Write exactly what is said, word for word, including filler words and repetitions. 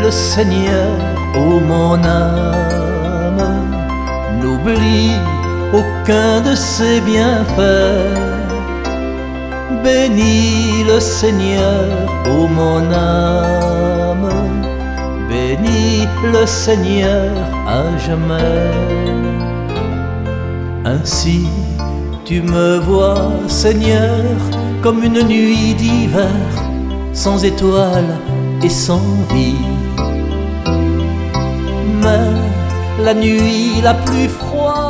le Seigneur, ô mon âme, n'oublie aucun de ses bienfaits. Bénis le Seigneur, ô mon âme, bénis le Seigneur à jamais. Ainsi tu me vois, Seigneur, comme une nuit d'hiver, sans étoiles et sans vie. Mais la nuit la plus froide